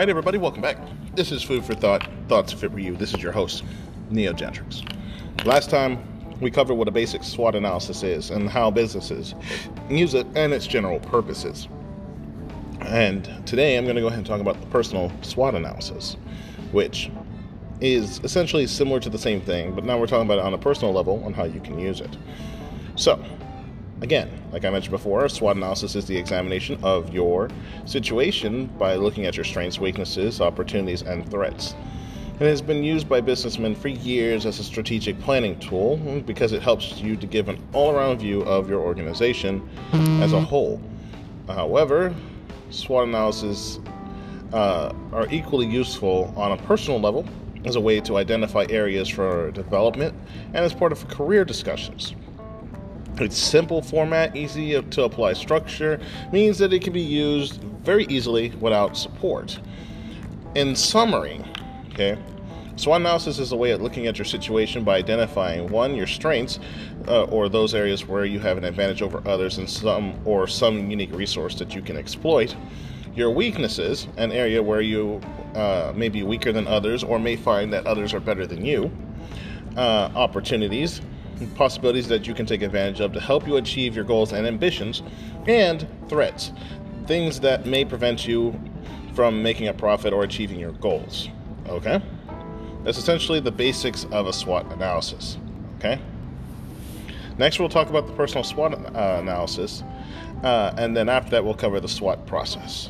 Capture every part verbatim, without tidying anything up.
right, everybody, welcome back. This is Food for Thought, Thoughts Fit for You. This is your host, Neo Gentrix. Last time, we covered what a basic SWOT analysis is and how businesses use it and its general purposes. And today, I'm going to go ahead and talk about the personal SWOT analysis, which is essentially similar to the same thing, but now we're talking about it on a personal level on how you can use it. So, again, like I mentioned before, SWOT analysis is the examination of your situation by looking at your strengths, weaknesses, opportunities, and threats. It has been used by businessmen for years as a strategic planning tool because it helps you to give an all-around view of your organization as a whole. However, SWOT analysis uh, are equally useful on a personal level as a way to identify areas for development and as part of career discussions. Its simple format, easy to apply structure, means that it can be used very easily without support. In summary, okay, SWOT analysis is a way of looking at your situation by identifying, one, your strengths, uh, or those areas where you have an advantage over others in some or some unique resource that you can exploit. Your weaknesses, an area where you uh, may be weaker than others or may find that others are better than you. Uh, opportunities, possibilities that you can take advantage of to help you achieve your goals and ambitions. And threats, things that may prevent you from making a profit or achieving your goals. Okay? That's essentially the basics of a SWOT analysis. Okay? Next, we'll talk about the personal SWOT uh, analysis. Uh, and then after that, we'll cover the SWOT process.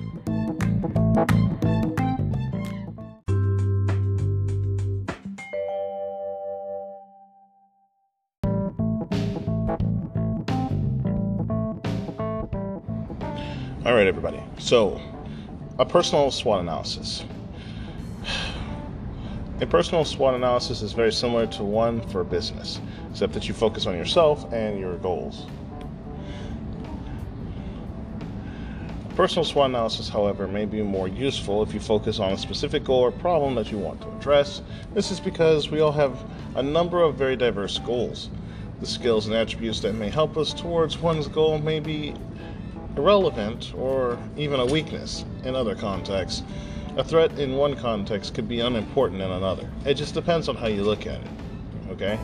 All right, everybody. So, a personal SWOT analysis. A personal SWOT analysis is very similar to one for business, except that you focus on yourself and your goals. Personal SWOT analysis, however, may be more useful if you focus on a specific goal or problem that you want to address. This is because we all have a number of very diverse goals. The skills and attributes that may help us towards one's goal may be irrelevant or even a weakness in other contexts. A threat in one context could be unimportant in another. It just depends on how you look at it. Okay?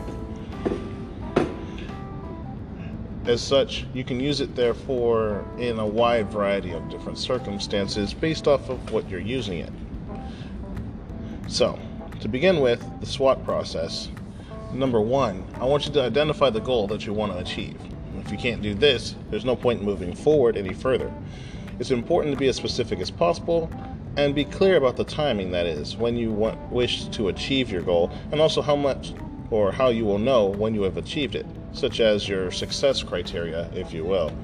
As such, you can use it, therefore, in a wide variety of different circumstances based off of what you're using it. So, to begin with, the SWOT process. Number one, I want you to identify the goal that you want to achieve. If you can't do this, there's no point in moving forward any further. It's important to be as specific as possible and be clear about the timing, that is, when you want, wish to achieve your goal, and also how much or how you will know when you have achieved it, such as your success criteria, if you will.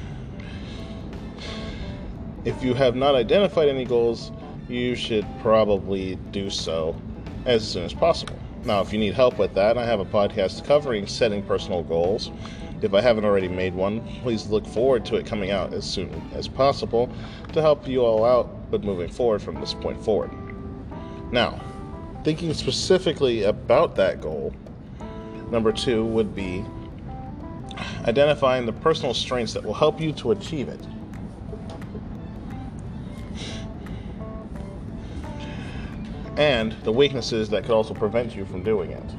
If you have not identified any goals, you should probably do so as soon as possible. Now, if you need help with that, I have a podcast covering setting personal goals. If I haven't already made one, please look forward to it coming out as soon as possible to help you all out, but moving forward from this point forward. Now, thinking specifically about that goal, number two would be identifying the personal strengths that will help you to achieve it. And the weaknesses that could also prevent you from doing it.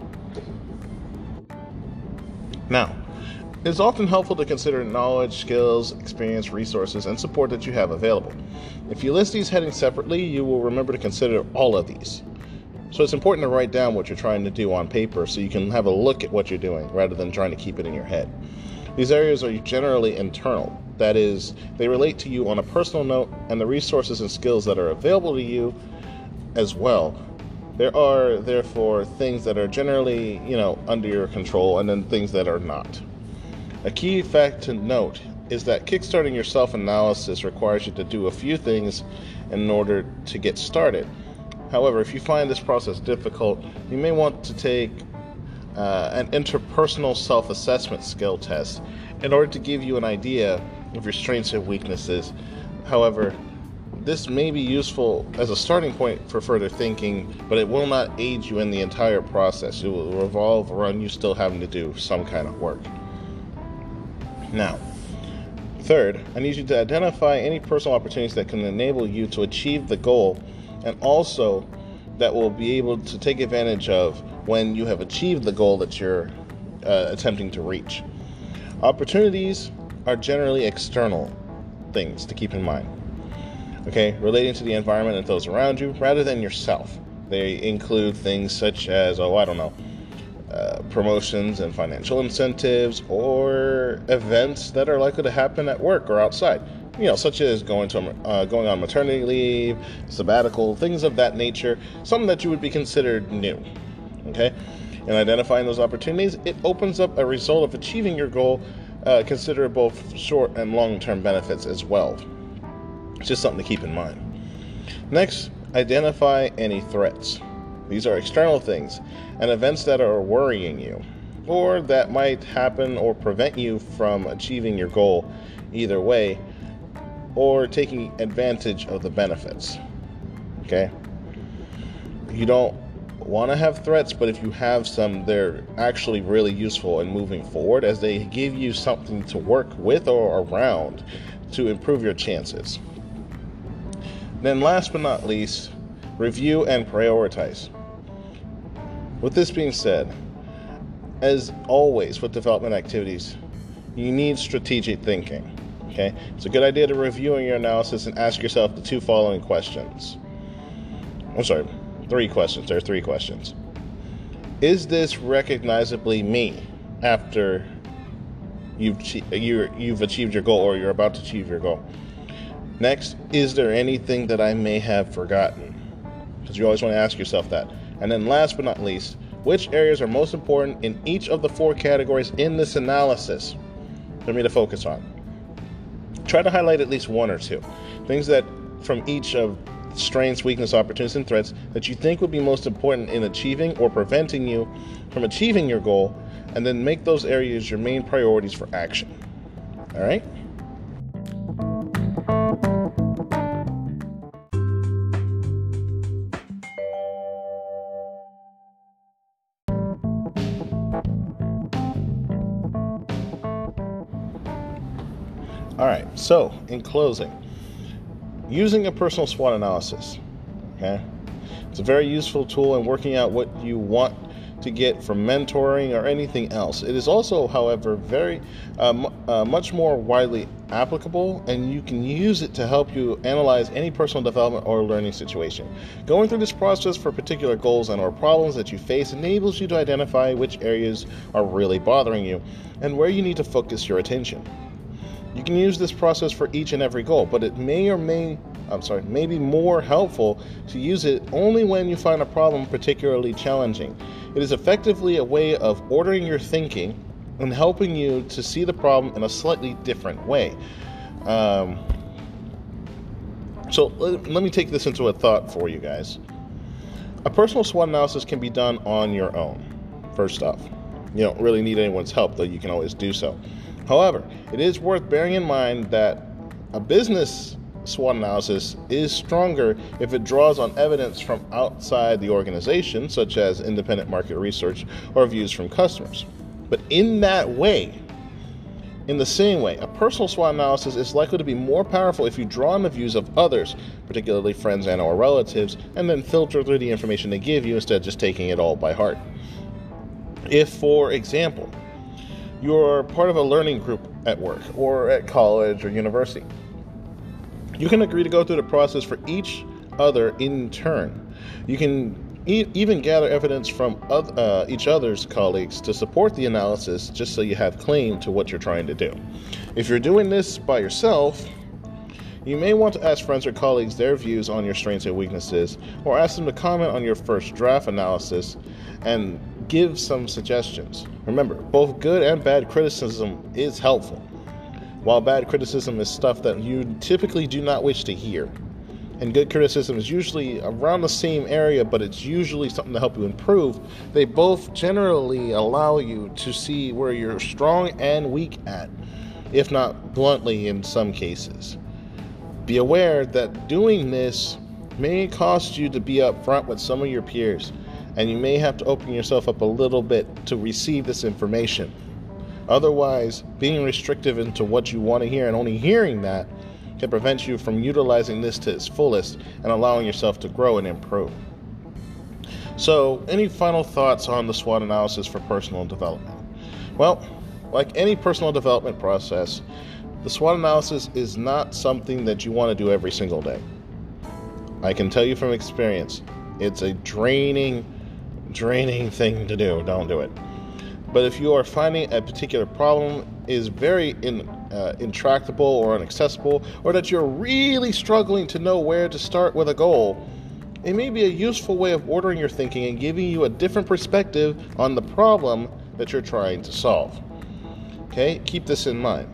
Now, it's often helpful to consider knowledge, skills, experience, resources, and support that you have available. If you list these headings separately, you will remember to consider all of these. So it's important to write down what you're trying to do on paper so you can have a look at what you're doing rather than trying to keep it in your head. These areas are generally internal. That is, they relate to you on a personal note, and the resources and skills that are available to you as well. There are, therefore, things that are generally, you know, under your control, and then things that are not. A key fact to note is that kickstarting your self-analysis requires you to do a few things in order to get started. However, if you find this process difficult, you may want to take uh, an interpersonal self-assessment skill test in order to give you an idea of your strengths and weaknesses. However, this may be useful as a starting point for further thinking, but it will not aid you in the entire process. It will revolve around you still having to do some kind of work. Now, Third, I need you to identify any personal opportunities that can enable you to achieve the goal, and also that will be able to take advantage of when you have achieved the goal that you're uh, attempting to reach. Opportunities are generally external things to keep in mind, okay, relating to the environment and those around you rather than yourself. They include things such as, oh, I don't know, uh, promotions and financial incentives, or events that are likely to happen at work or outside, you know, such as going to uh, going on maternity leave, sabbatical, things of that nature, something that you would be considered new, okay? And identifying those opportunities, it opens up a result of achieving your goal, uh, consider both short and long-term benefits as well. It's just something to keep in mind. Next, identify any threats. These are external things and events that are worrying you, or that might happen or prevent you from achieving your goal either way, or taking advantage of the benefits. Okay? You don't want to have threats, but if you have some, they're actually really useful in moving forward, as they give you something to work with or around to improve your chances. Then last but not least, review and prioritize. With this being said, as always with development activities, you need strategic thinking. Okay? It's a good idea to review your analysis and ask yourself the two following questions. I'm sorry, three questions. There are three questions. Is this recognizably me after you've you're, you've achieved your goal, or you're about to achieve your goal? Next, is there anything that I may have forgotten? Because you always want to ask yourself that. And then last but not least, which areas are most important in each of the four categories in this analysis for me to focus on? Try to highlight at least one or two things that from each of strengths, weakness, opportunities, and threats that you think would be most important in achieving or preventing you from achieving your goal, and then make those areas your main priorities for action. All right? All right, so in closing, using a personal SWOT analysis, okay? It's a very useful tool in working out what you want to get from mentoring or anything else. It is also, however, very uh, uh, much more widely applicable, and you can use it to help you analyze any personal development or learning situation. Going through this process for particular goals and or problems that you face enables you to identify which areas are really bothering you and where you need to focus your attention. You can use this process for each and every goal, but it may or may, I'm sorry, may be more helpful to use it only when you find a problem particularly challenging. It is effectively a way of ordering your thinking and helping you to see the problem in a slightly different way. Um, so let, let me take this into a thought for you guys. A personal SWOT analysis can be done on your own, first off. You don't really need anyone's help, though you can always do so. However, it is worth bearing in mind that a business SWOT analysis is stronger if it draws on evidence from outside the organization, such as independent market research or views from customers. But in that way, in the same way, a personal SWOT analysis is likely to be more powerful if you draw on the views of others, particularly friends and or relatives, and then filter through the information they give you instead of just taking it all by heart. If, for example, you're part of a learning group at work or at college or university, you can agree to go through the process for each other in turn. You can e- even gather evidence from other, uh, each other's colleagues to support the analysis, just so you have claim to what you're trying to do. If you're doing this by yourself, you may want to ask friends or colleagues their views on your strengths and weaknesses, or ask them to comment on your first draft analysis and give some suggestions. Remember, both good and bad criticism is helpful, while bad criticism is stuff that you typically do not wish to hear. And good criticism is usually around the same area, but it's usually something to help you improve. They both generally allow you to see where you're strong and weak at, if not bluntly in some cases. Be aware that doing this may cost you to be upfront with some of your peers, and you may have to open yourself up a little bit to receive this information. Otherwise, being restrictive into what you want to hear and only hearing that can prevent you from utilizing this to its fullest and allowing yourself to grow and improve. So, any final thoughts on the SWOT analysis for personal development? Well, like any personal development process, the SWOT analysis is not something that you want to do every single day. I can tell you from experience, it's a draining, draining thing to do. Don't do it. But if you are finding a particular problem is very in, uh, intractable or inaccessible, or that you're really struggling to know where to start with a goal, it may be a useful way of ordering your thinking and giving you a different perspective on the problem that you're trying to solve. Okay, keep this in mind.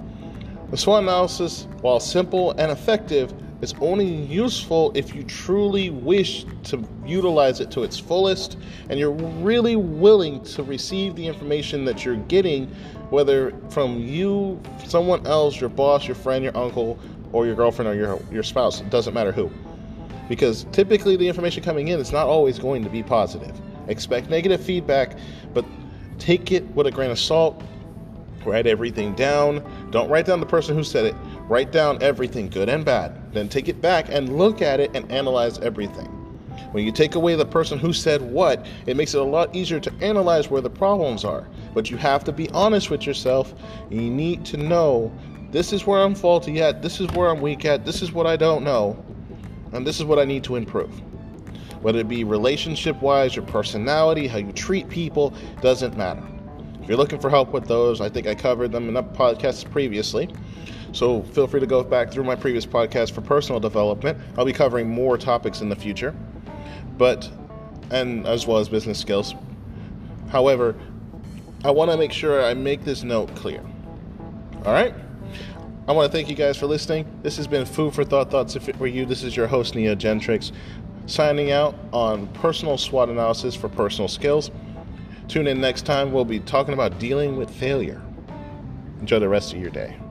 The SWOT analysis, while simple and effective, is only useful if you truly wish to utilize it to its fullest and you're really willing to receive the information that you're getting, whether from you, someone else, your boss, your friend, your uncle, or your girlfriend, or your, your spouse. It doesn't matter who. Because typically the information coming in is not always going to be positive. Expect negative feedback, but take it with a grain of salt. Write everything down. Don't write down the person who said it. Write down everything, good and bad. Then take it back and look at it and analyze everything. When you take away the person who said what, it makes it a lot easier to analyze where the problems are. But you have to be honest with yourself. You need to know, this is where I'm faulty at, this is where I'm weak at, this is what I don't know, and this is what I need to improve. Whether it be relationship-wise, your personality, how you treat people, doesn't matter. If you're looking for help with those, I think I covered them in a podcast previously. So feel free to go back through my previous podcast for personal development. I'll be covering more topics in the future, but and as well as business skills. However, I want to make sure I make this note clear. All right? I want to thank you guys for listening. This has been Food for Thought, Thoughts If It Were You. This is your host, Neo Gentrix, signing out on personal SWOT analysis for personal skills. Tune in next time. We'll be talking about dealing with failure. Enjoy the rest of your day.